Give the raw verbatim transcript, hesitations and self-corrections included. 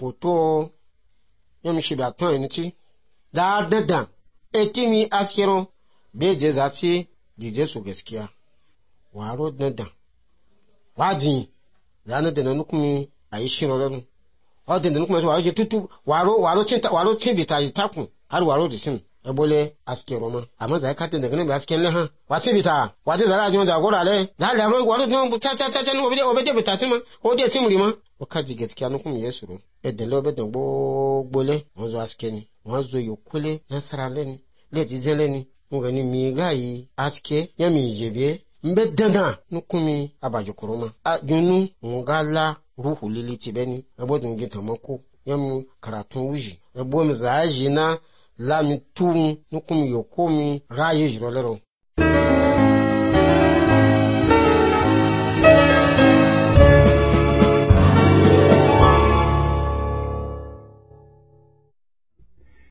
foto yam shi ba ton ni ci da dadan etimi askero beje zaci dije su gaskiya waro dadan waji zana da nan kuma ayi shiro ran wadda da kuma waro je tutu waro waro cin waro cin bita yi takun har waro da sin ebole askero ma amma zai ka daga nan ba asken le ha wasi bita wadi zara jon jagora le da da ro waro don cha cha cha no obede obede bita tin ma o de tin murima o ka ji gaskiya no kuma yesu ro edde le obede gbogbo le won zo askeni won zo yokule nasara le ni le ji zele ni ngani mi gayi aske yami jebe mbe dana nukumi abajukuruma ajunu ngala ruhu lili tibeni abodun gitamako yamu karatun wuji ebo mzaji na lami tum nukumi yokomi raye jirolero